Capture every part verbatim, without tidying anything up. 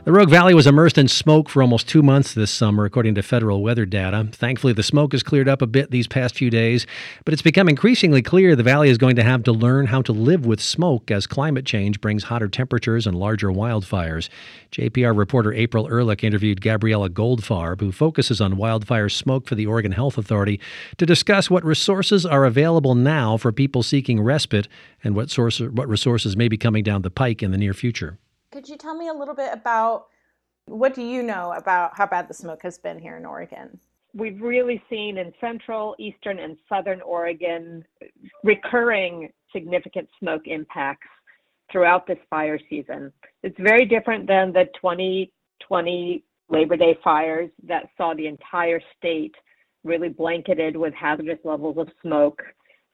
The Rogue Valley was immersed in smoke for almost two months this summer, according to federal weather data. Thankfully, the smoke has cleared up a bit these past few days, but it's become increasingly clear the valley is going to have to learn how to live with smoke as climate change brings hotter temperatures and larger wildfires. J P R reporter April Ehrlich interviewed Gabriella Goldfarb, who focuses on wildfire smoke for the Oregon Health Authority, to discuss what resources are available now for people seeking respite and what, source, what resources may be coming down the pike in the near future. Could you tell me a little bit about what do you know about how bad the smoke has been here in Oregon? We've really seen in central, eastern, and southern Oregon recurring significant smoke impacts throughout this fire season. It's very different than the twenty twenty Labor Day fires that saw the entire state really blanketed with hazardous levels of smoke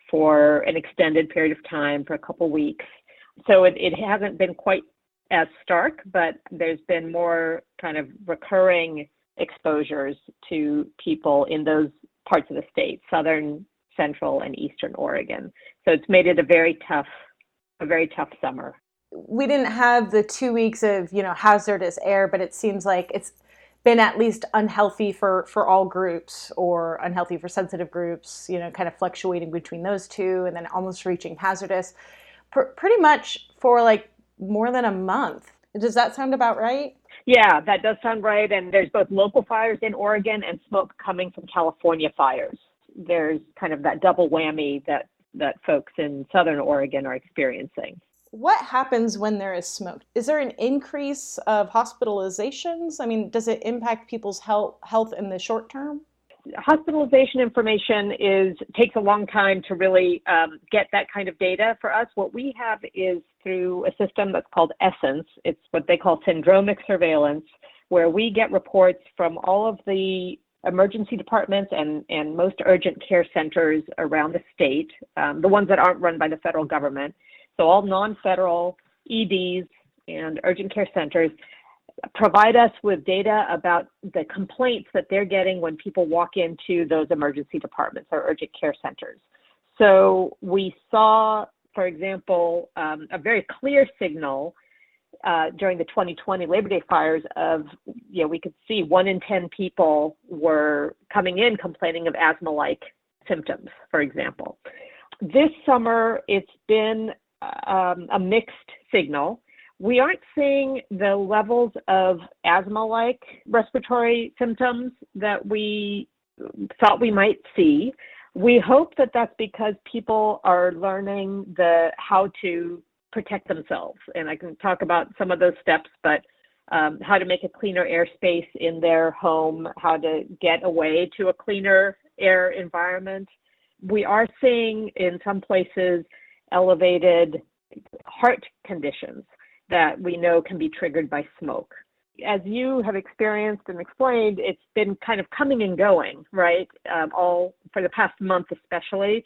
for an extended period of time, for a couple weeks. So it, it hasn't been quite as stark, but there's been more kind of recurring exposures to people in those parts of the state, southern, central, and eastern Oregon. So it's made it a very tough, a very tough summer. We didn't have the two weeks of, you know, hazardous air, but it seems like it's been at least unhealthy for, for all groups, or unhealthy for sensitive groups, you know, kind of fluctuating between those two and then almost reaching hazardous pr- pretty much for like more than a month. Does that sound about right? Yeah, that does sound right. And there's both local fires in Oregon and smoke coming from California fires. There's kind of that double whammy that, that folks in southern Oregon are experiencing. What happens when there is smoke? Is there an increase of hospitalizations? I mean, does it impact people's health health in the short term? Hospitalization information is takes a long time to really um, get that kind of data for us. What we have is through a system that's called Essence. It's what they call syndromic surveillance, where we get reports from all of the emergency departments and, and most urgent care centers around the state, um, the ones that aren't run by the federal government. So all non-federal E Ds and urgent care centers provide us with data about the complaints that they're getting when people walk into those emergency departments or urgent care centers. So we saw, for example, um, a very clear signal uh, during the twenty twenty Labor Day fires of, you know, we could see one in ten people were coming in complaining of asthma-like symptoms, for example. This summer, it's been um, a mixed signal. We aren't seeing the levels of asthma-like respiratory symptoms that we thought we might see. We hope that that's because people are learning the how to protect themselves. And I can talk about some of those steps, but um, how to make a cleaner airspace in their home, how to get away to a cleaner air environment. We are seeing in some places elevated heart conditions that we know can be triggered by smoke. As you have experienced and explained, it's been kind of coming and going, right? Um, all for the past month especially.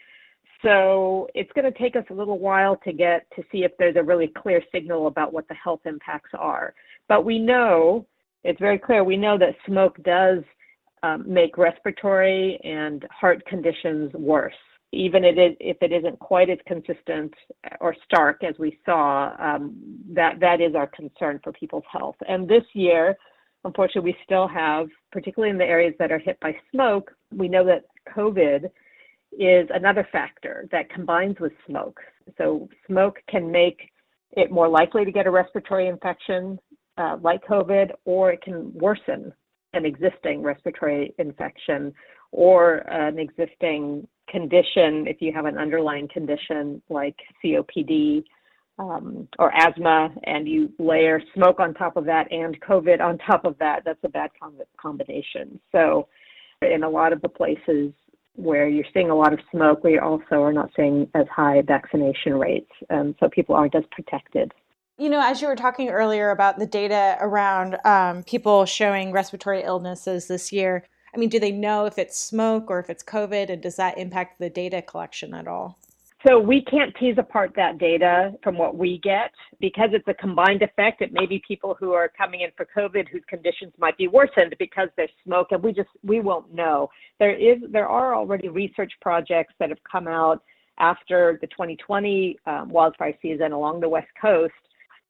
So it's going to take us a little while to get to see if there's a really clear signal about what the health impacts are. But we know, it's very clear, we know that smoke does um, make respiratory and heart conditions worse. Even if it, if it isn't quite as consistent or stark as we saw, um, that, that is our concern for people's health. And this year, unfortunately, we still have, particularly in the areas that are hit by smoke, we know that COVID is another factor that combines with smoke. So smoke can make it more likely to get a respiratory infection uh, like COVID, or it can worsen an existing respiratory infection or an existing condition if you have an underlying condition like C O P D um, or asthma, and you layer smoke on top of that and COVID on top of that. That's a bad com- combination. So in a lot of the places where you're seeing a lot of smoke, we also are not seeing as high vaccination rates, um, so people aren't as protected. You know, as you were talking earlier about the data around um, people showing respiratory illnesses this year, I mean, do they know if it's smoke or if it's COVID, and does that impact the data collection at all? So we can't tease apart that data from what we get because it's a combined effect. It may be people who are coming in for COVID whose conditions might be worsened because there's smoke, and we just, we won't know. There is, there are already research projects that have come out after the twenty twenty um, wildfire season along the West Coast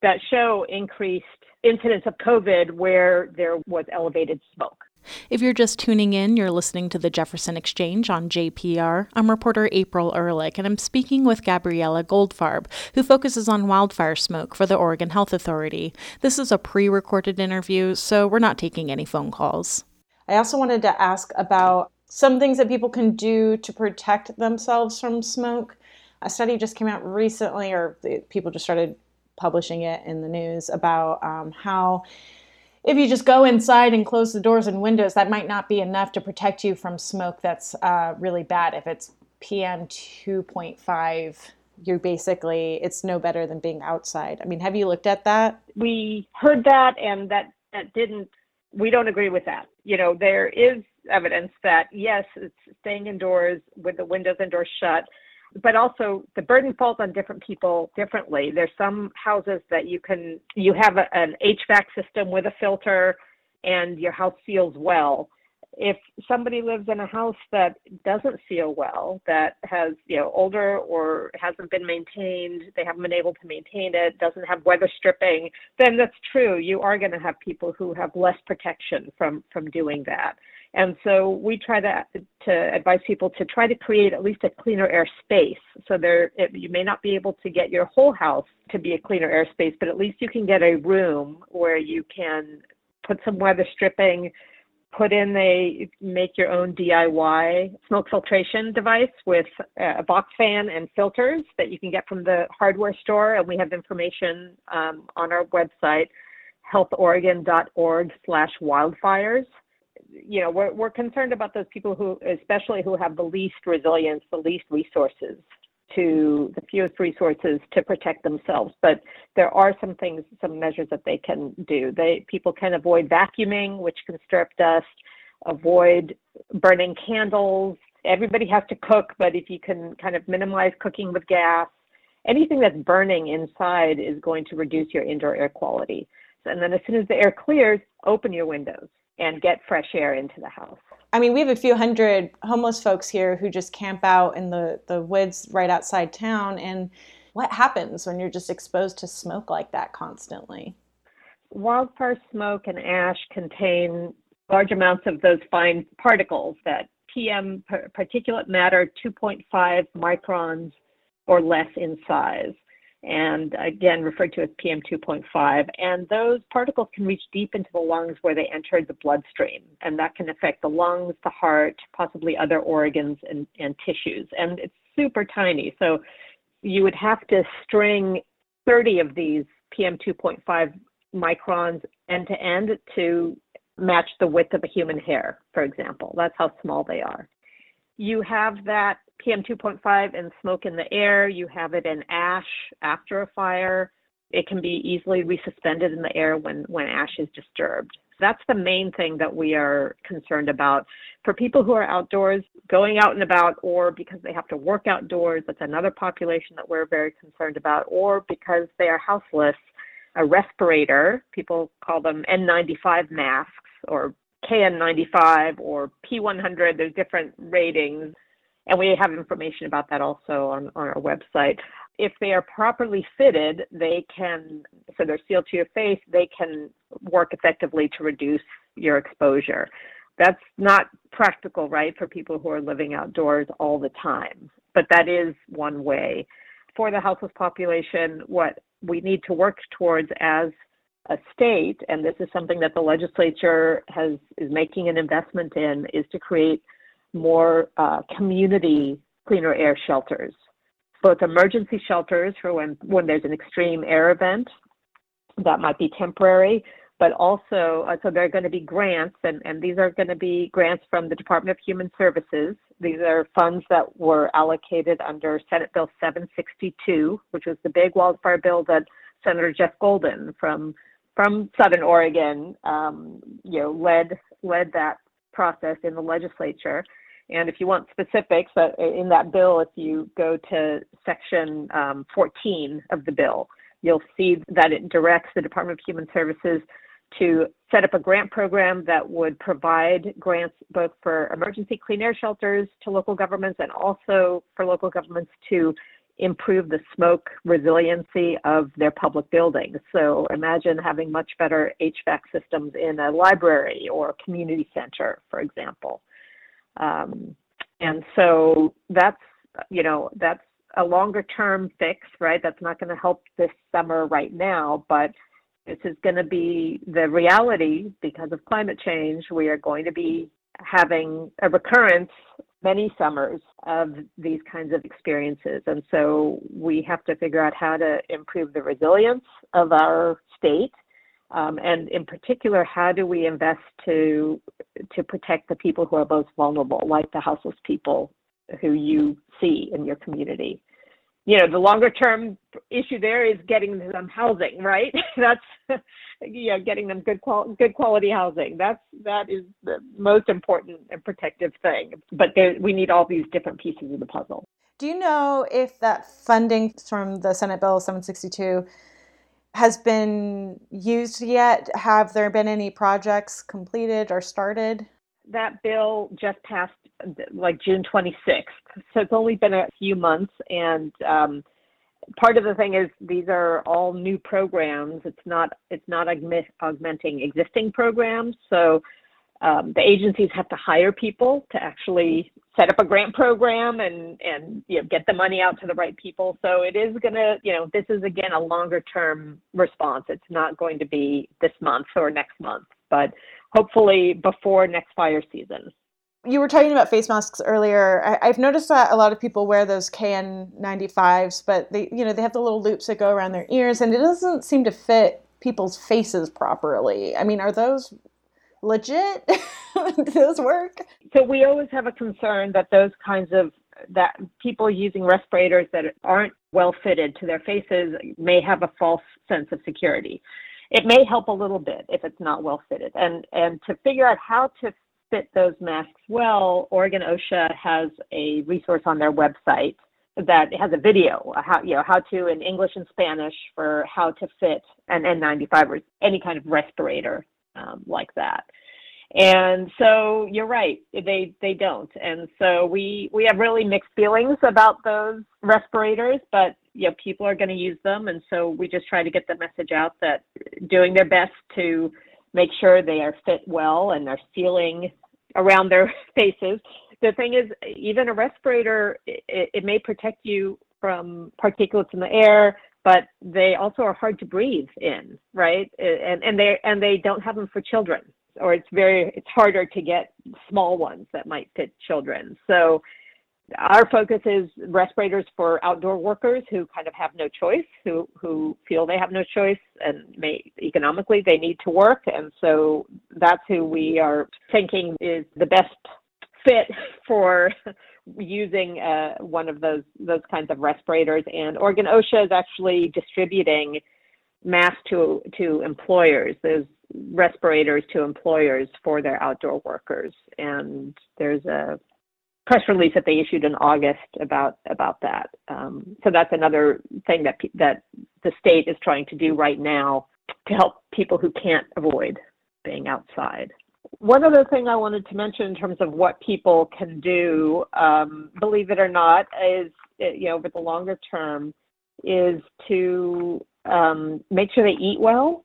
that show increased incidence of COVID where there was elevated smoke. If you're just tuning in, you're listening to the Jefferson Exchange on J P R. I'm reporter April Ehrlich, and I'm speaking with Gabriella Goldfarb, who focuses on wildfire smoke for the Oregon Health Authority. This is a pre-recorded interview, so we're not taking any phone calls. I also wanted to ask about some things that people can do to protect themselves from smoke. A study just came out recently, or people just started publishing it in the news, about um, how if you just go inside and close the doors and windows, that might not be enough to protect you from smoke that's uh, really bad. If it's P M two point five, you're basically, it's no better than being outside. I mean, have you looked at that? We heard that, and that, that didn't, we don't agree with that. You know, there is evidence that, yes, it's staying indoors with the windows and doors shut, but also the burden falls on different people differently. There's some houses that you can, you have a, an H V A C system with a filter and your house seals well. If somebody lives in a house that doesn't seal well, that has, you know, older or hasn't been maintained, they haven't been able to maintain it, doesn't have weather stripping, then that's true. You are going to have people who have less protection from, from doing that. And so we try to, to advise people to try to create at least a cleaner air space. So there, it, you may not be able to get your whole house to be a cleaner air space, but at least you can get a room where you can put some weather stripping, put in a, make your own D I Y smoke filtration device with a box fan and filters that you can get from the hardware store. And we have information um, on our website, health oregon dot org slash wildfires. You know, we're, we're concerned about those people who, especially who have the least resilience, the least resources to, the fewest resources to protect themselves. But there are some things, some measures that they can do. They, people can avoid vacuuming, which can stir up dust, avoid burning candles. Everybody has to cook, but if you can kind of minimize cooking with gas, anything that's burning inside is going to reduce your indoor air quality. And then as soon as the air clears, open your windows and get fresh air into the house. I mean, we have a few hundred homeless folks here who just camp out in the, the woods right outside town. And what happens when you're just exposed to smoke like that constantly? Wildfire smoke and ash contain large amounts of those fine particles, that P M, particulate matter, two point five microns or less in size, and again referred to as P M two point five. And those particles can reach deep into the lungs where they enter the bloodstream, and that can affect the lungs, the heart, possibly other organs and, and tissues. And it's super tiny. So you would have to string thirty of these P M two point five microns end to end to match the width of a human hair, for example. That's how small they are. You have that P M two point five and smoke in the air. You have it in ash after a fire. It can be easily resuspended in the air when, when ash is disturbed. That's the main thing that we are concerned about. For people who are outdoors, going out and about, or because they have to work outdoors, that's another population that we're very concerned about, or because they are houseless, a respirator, people call them N ninety-five masks, or K N ninety-five, or P one hundred, there's different ratings. And we have information about that also on, on our website. If they are properly fitted, they can, so they're sealed to your face, they can work effectively to reduce your exposure. That's not practical, right, for people who are living outdoors all the time, but that is one way. For the houseless population, what we need to work towards as a state, and this is something that the legislature has is making an investment in, is to create more uh, community cleaner air shelters, both emergency shelters for when, when there's an extreme air event that might be temporary, but also, uh, so there are going to be grants, and, and these are going to be grants from the Department of Human Services. These are funds that were allocated under Senate Bill seven sixty-two, which was the big wildfire bill that Senator Jeff Golden from from Southern Oregon, um, you know, led led that process in the legislature. And if you want specifics, uh, in that bill, if you go to section um, fourteen of the bill, you'll see that it directs the Department of Human Services to set up a grant program that would provide grants both for emergency clean air shelters to local governments and also for local governments to improve the smoke resiliency of their public buildings. So imagine having much better H V A C systems in a library or a community center, for example. Um, and so that's, you know, that's a longer term fix, right? That's not going to help this summer right now, but this is going to be the reality because of climate change. We are going to be having a recurrence many summers of these kinds of experiences. And so we have to figure out how to improve the resilience of our state. Um, and in particular, how do we invest to to protect the people who are most vulnerable, like the houseless people who you see in your community? You know, the longer term issue there is getting them housing, right? That's, you know, getting them good qual- good quality housing. That's, that is the most important and protective thing. But there, we need all these different pieces of the puzzle. Do you know if that funding from the Senate Bill seven sixty-two has been used yet? Have there been any projects completed or started? That bill just passed like June twenty-sixth. So it's only been a few months. And um, part of the thing is these are all new programs. It's not it's not augment, augmenting existing programs. So um, the agencies have to hire people to actually set up a grant program and, and you know, get the money out to the right people. So it is going to, you know, this is, again, a longer term response. It's not going to be this month or next month, but hopefully before next fire season. You were talking about face masks earlier. I, I've noticed that a lot of people wear those K N ninety-fives, but they, you know, they have the little loops that go around their ears, and it doesn't seem to fit people's faces properly. I mean, are those legit? Do those work? So we always have a concern that those kinds of, that people using respirators that aren't well fitted to their faces may have a false sense of security. It may help a little bit if it's not well fitted. And, and to figure out how to fit those masks well, Oregon OSHA has a resource on their website that has a video, how, you know, how to, in English and Spanish, for how to fit an N ninety-five or any kind of respirator um, like that. And so you're right, they they don't. And so we we have really mixed feelings about those respirators, but you know, people are going to use them. And so we just try to get the message out that doing their best to make sure they are fit well and they're sealing around their faces. The thing is, even a respirator, it, it may protect you from particulates in the air, but they also are hard to breathe in, right? And and they and they don't have them for children, or it's very it's harder to get small ones that might fit children. So our focus is respirators for outdoor workers who kind of have no choice, who who feel they have no choice, and may economically they need to work. And so that's who we are thinking is the best fit for using uh, one of those those kinds of respirators. And Oregon OSHA is actually distributing masks to to employers, those respirators to employers for their outdoor workers. And there's a press release that they issued in August about about that. Um, so that's another thing that that the state is trying to do right now to help people who can't avoid being outside. One other thing I wanted to mention in terms of what people can do, um, believe it or not, is, you know, over the longer term, is to um, make sure they eat well.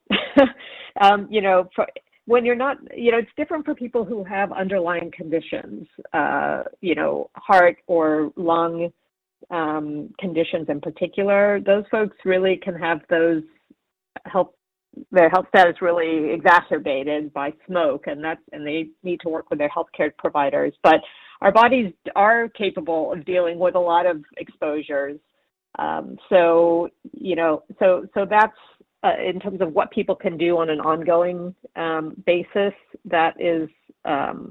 um, you know, for, when you're not, you know, it's different for people who have underlying conditions, uh, you know, heart or lung um, conditions in particular. Those folks really can have those health, their health status really exacerbated by smoke, and that's, and they need to work with their healthcare providers. But our bodies are capable of dealing with a lot of exposures. Um, so, you know, so, so that's, Uh, in terms of what people can do on an ongoing um, basis, that is, um,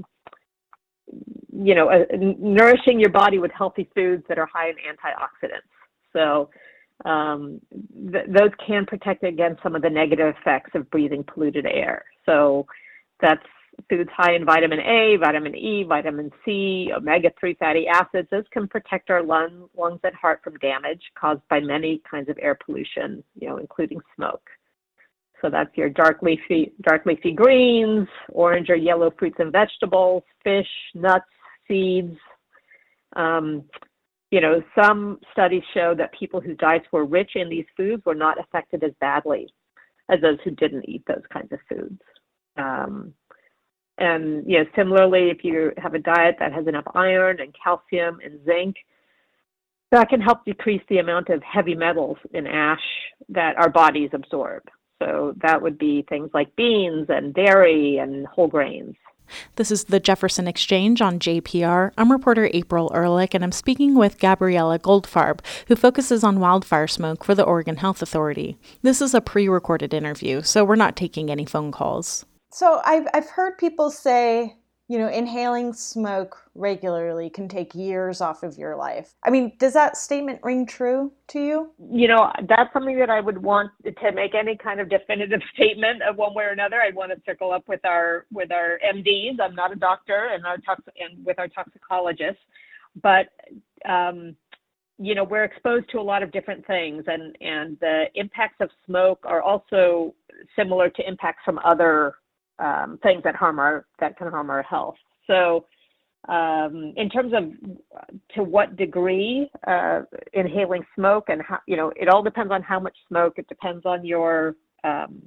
you know, uh, nourishing your body with healthy foods that are high in antioxidants. So um, th- those can protect against some of the negative effects of breathing polluted air. So that's foods high in vitamin A, vitamin E, vitamin C, omega three fatty acids. Those can protect our lung, lungs and heart from damage caused by many kinds of air pollution, you know, including smoke. So that's your dark leafy, dark leafy greens, orange or yellow fruits and vegetables, fish, nuts, seeds, um, you know, some studies show that people whose diets were rich in these foods were not affected as badly as those who didn't eat those kinds of foods. Um, and, you know, similarly, if you have a diet that has enough iron and calcium and zinc, that can help decrease the amount of heavy metals in ash that our bodies absorb. So that would be things like beans and dairy and whole grains. This is the Jefferson Exchange on J P R. I'm reporter April Ehrlich, and I'm speaking with Gabriella Goldfarb, who focuses on wildfire smoke for the Oregon Health Authority. This is a pre-recorded interview, so we're not taking any phone calls. So I've I've heard people say, you know, inhaling smoke regularly can take years off of your life. I mean, does that statement ring true to you? You know, that's something that I would want to make any kind of definitive statement of one way or another. I'd want to circle up with our with our M Ds. I'm not a doctor, and our tox- and with our toxicologists, but um, you know, we're exposed to a lot of different things, and and the impacts of smoke are also similar to impacts from other um, things that harm our that can harm our health. So. Um, in terms of to what degree uh, inhaling smoke and how, you know, it all depends on how much smoke. It depends on your um,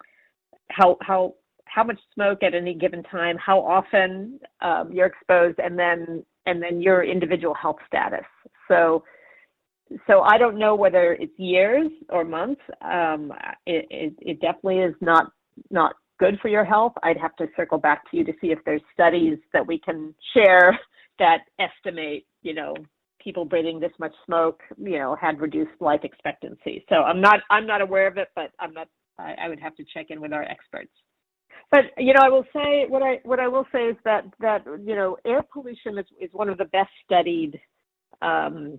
how how how much smoke at any given time, how often um, you're exposed, and then and then your individual health status. So so I don't know whether it's years or months. Um, it, it, it definitely is not not. good for your health. I'd have to circle back to you to see if there's studies that we can share that estimate, you know, people breathing this much smoke, you know, had reduced life expectancy. So I'm not, I'm not aware of it, but I'm not, I, I would have to check in with our experts. But, you know, I will say, what I, what I will say is that, that, you know, air pollution is, is one of the best studied um,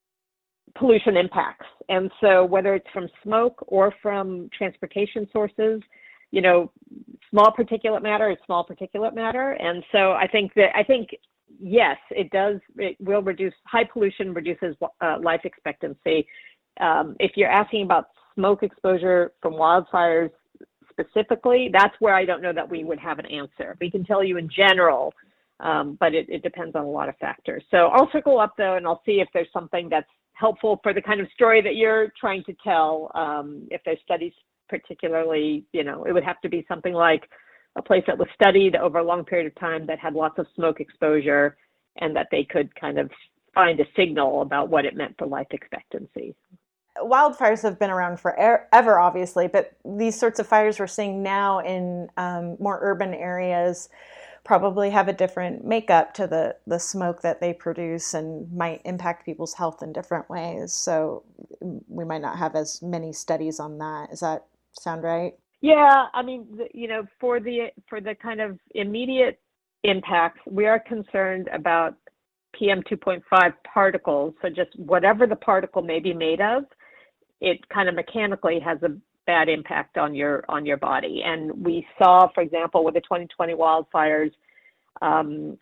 pollution impacts. And so whether it's from smoke or from transportation sources, you know, small particulate matter is small particulate matter. And so I think that, I think, yes, it does, it will reduce, high pollution reduces uh, life expectancy. Um, if you're asking about smoke exposure from wildfires specifically, that's where I don't know that we would have an answer. We can tell you in general, um, but it, it depends on a lot of factors. So I'll circle up though, and I'll see if there's something that's helpful for the kind of story that you're trying to tell. Um, if there's studies particularly, you know, it would have to be something like a place that was studied over a long period of time that had lots of smoke exposure, and that they could kind of find a signal about what it meant for life expectancy. Wildfires have been around forever, obviously, but these sorts of fires we're seeing now in um, more urban areas probably have a different makeup to the, the smoke that they produce and might impact people's health in different ways. So we might not have as many studies on that. Does that sound right? Yeah, I mean, you know, for the for the kind of immediate impacts, we are concerned about P M two point five particles. So just whatever the particle may be made of, it kind of mechanically has a bad impact on your on your body. And we saw, for example, with the twenty twenty wildfires, um,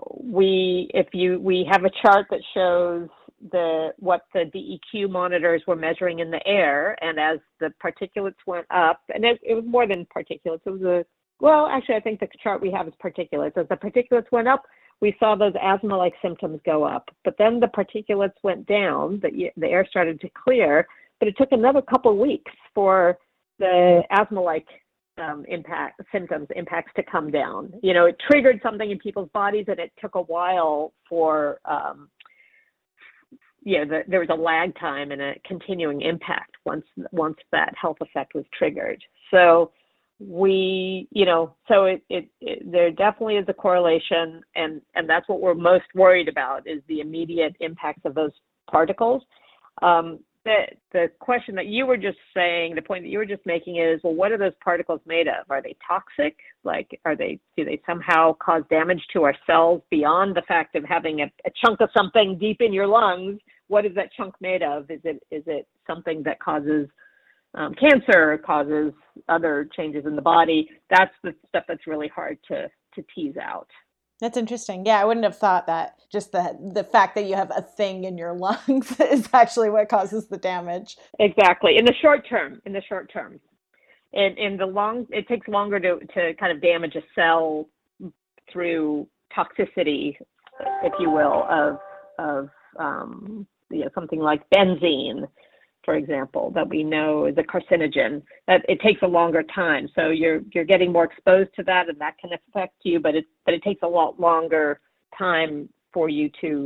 we if you we have a chart that shows the what the D E Q monitors were measuring in the air, and as the particulates went up, and it, it was more than particulates, it was a well actually I think the chart we have is particulates. As the particulates went up, we saw those asthma-like symptoms go up, but then the particulates went down, the, the air started to clear, but it took another couple of weeks for the asthma-like um, impact symptoms impacts to come down. You know, it triggered something in people's bodies, and it took a while for um, yeah, the, there was a lag time and a continuing impact once once that health effect was triggered. So we, you know, so it, it, it there definitely is a correlation, and and that's what we're most worried about, is the immediate impacts of those particles. Um, the the question that you were just saying, the point that you were just making is, well, what are those particles made of? Are they toxic? Like, are they, do they somehow cause damage to our cells beyond the fact of having a, a chunk of something deep in your lungs? What is that chunk made of? Is it is it something that causes um, cancer, or causes other changes in the body? That's the stuff that's really hard to to tease out. That's interesting. Yeah, I wouldn't have thought that just the the fact that you have a thing in your lungs is actually what causes the damage. Exactly. In the short term, in the short term. In, in the long, it takes longer to, to kind of damage a cell through toxicity, if you will, of, of um, you know, something like benzene, for example, that we know is a carcinogen. That it takes a longer time, so you're you're getting more exposed to that, and that can affect you. But it but it takes a lot longer time for you to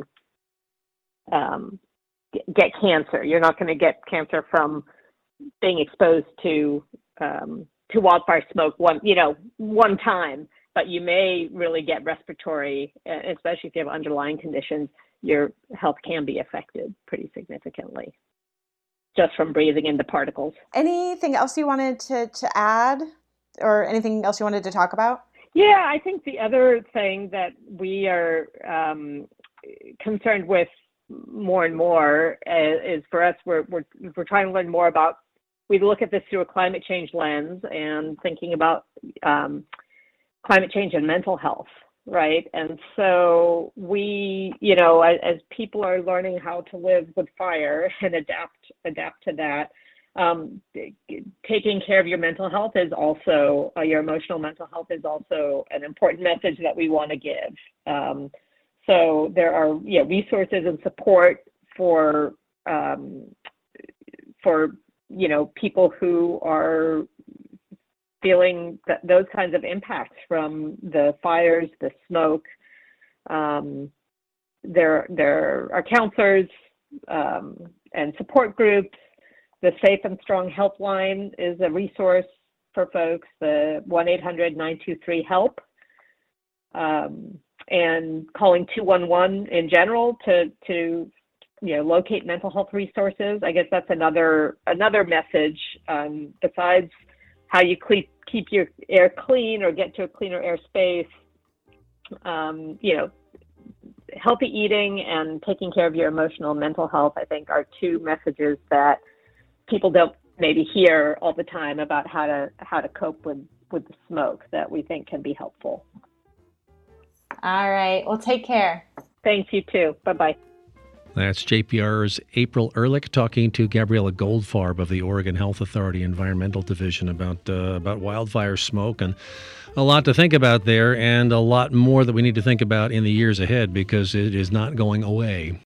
um, get cancer. You're not going to get cancer from being exposed to um, to wildfire smoke one you know one time, but you may really get respiratory, especially if you have underlying conditions. Your health can be affected pretty significantly just from breathing in the particles. Anything else you wanted to, to add, or anything else you wanted to talk about? Yeah, I think the other thing that we are um, concerned with more and more is, is for us, we're, we're, we're trying to learn more about, we look at this through a climate change lens and thinking about um, climate change and mental health, right? And so we, you know, as, as people are learning how to live with fire and adapt adapt to that, um, taking care of your mental health is also, uh, your emotional mental health is also an important message that we want to give. Um, so there are, you know, resources and support for, um, for, you know, people who are feeling that those kinds of impacts from the fires, the smoke. Um, there, there are counselors um, and support groups. The Safe and Strong Helpline is a resource for folks, the one eight hundred nine two three HELP, um, and calling two one one in general to, to you know, locate mental health resources. I guess that's another, another message um, besides how you keep keep your air clean or get to a cleaner air space. Um, you know, healthy eating and taking care of your emotional and mental health, I think, are two messages that people don't maybe hear all the time about how to how to cope with, with the smoke that we think can be helpful. All right. Well, take care. Thanks, you too. Bye-bye. That's J P R's April Ehrlich talking to Gabriella Goldfarb of the Oregon Health Authority Environmental Division about uh, about wildfire smoke, and a lot to think about there, and a lot more that we need to think about in the years ahead because it is not going away.